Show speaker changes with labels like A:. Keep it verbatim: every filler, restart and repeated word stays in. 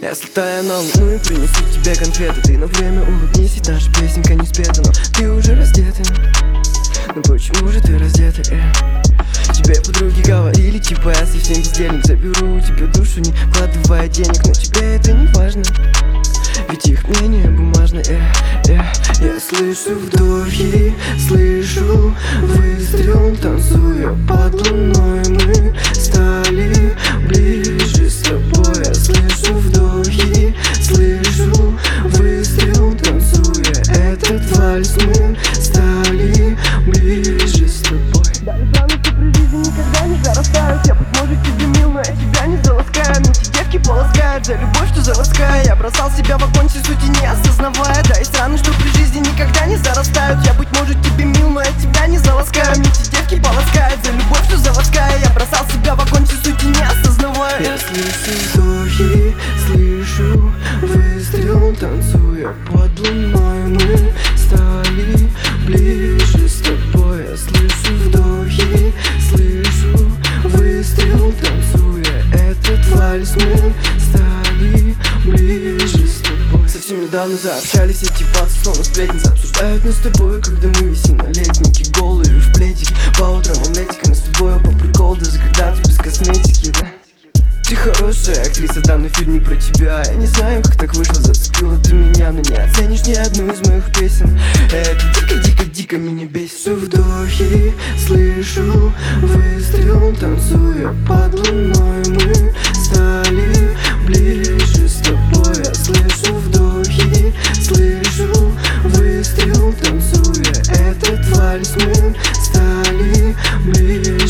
A: Я слетаю на луну и принесу тебе конфеты. Ты на время улыбнись, ведь наша песенка не спета. Но ты уже раздета. Но почему же ты раздета, э? Тебе подруги говорили, типа я совсем бездельник. Заберу у тебя душу, не вкладывая денег. Но тебе это не важно, ведь их мнение бумажное, э, э. Я слышу вдохи, слышу выстрел, танцуя под луной. Мы стали ближе с тобой. Я слышу вдохи, слышу выстрел, танцуя этот вальс. Мы стали ближе с тобой.
B: Дали планы, что при жизни никогда не зарастают. Я, быть может, тебе мил, но я тебя не заласкаю. Мне эти девки полоскают за любовь, что заводская. Я бросал себя в огонь, всей сути не осознавая. Да, есть раны, что при жизни никогда не зарастают. Я, быть может, тебе мил, но я тебя не заласкаю. Мне эти девки полоскают за любовь, что заводская. Я бросал себя в огонь, всей сути не осознавая.
A: Я слышу вдохи, слышу выстрел, танцуя под луной. Мы стали ближе с тобой. Я слышу вдохи, слышу выстрел, танцуя этот вальс. Мы стали ближе с тобой. Совсем недавно заобщались эти пацы, словно сплетницы. Обсуждают нас с тобой, когда мы висим на летнике. Голые в пледике, по утрам омлетика. Нас с тобой по приколу, даже когда ты без косметики, да? Ты хорошая актриса, данный фильм не про тебя. Я не знаю, как так вышло, зацепила ты меня. Но не оценишь ни одну из моих песен. Это дико-дико-дико меня бесит. Слышу вдохи, слышу выстрел, танцуя под луной. Мы стали ближе с тобой. Я слышу вдохи, слышу выстрел, танцуя этот вальс. Мы стали ближе.